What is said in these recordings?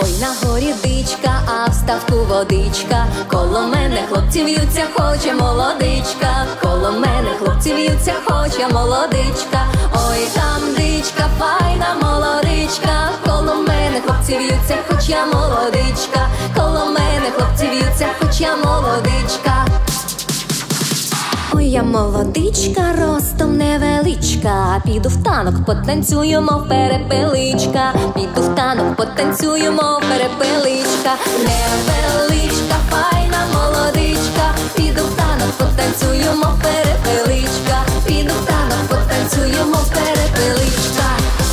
Ой, на горі дичка, а в ставку водичка. Коло мене хлопці в'ються, хоче молодичка. Коло мене хлопці в'ються, хоче молодичка. Ой, там дичка, файна молодичка. Коло мене хлопці в'ються, хоч я молодичка. Коло мене хлопці в'ються, хоч я молодичка. Ой, я молодичка, ростом невеличка. Піду в танок, потанцюю, мов перепеличка. Піду в танок, потанцюю, мов перепеличка. Невеличка, файна молодичка. Піду в танок, потанцюю, мов перепеличка. Піду в танок, потанцюю, мов перепеличка.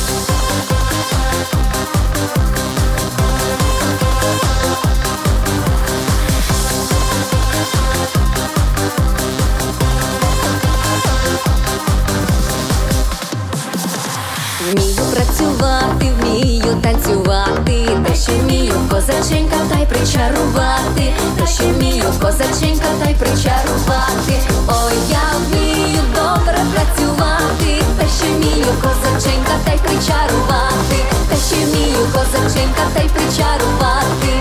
Вмію працювати, вмію танцювати, та ще вмію козаченька та й причарувати, та ще вмію козаченька та й причарувати. Ой, я вмію добре працювати, та ще вмію козаченька та й причарувати, та ще вмію козаченька та й причарувати.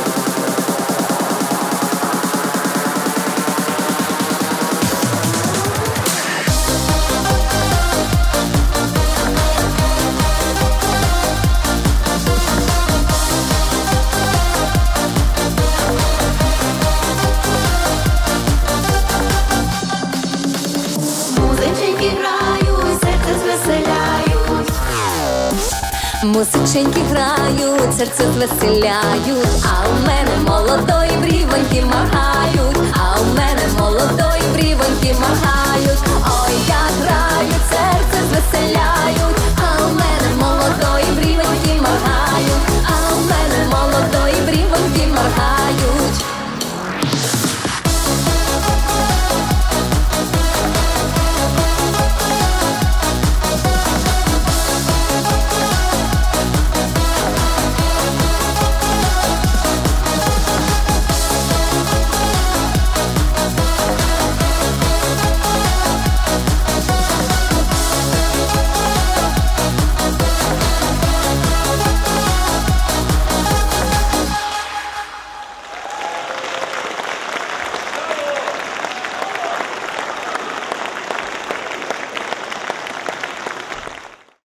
Музиченьки грають, серце звеселяють, а у мене молодої брівоньки махають, а у мене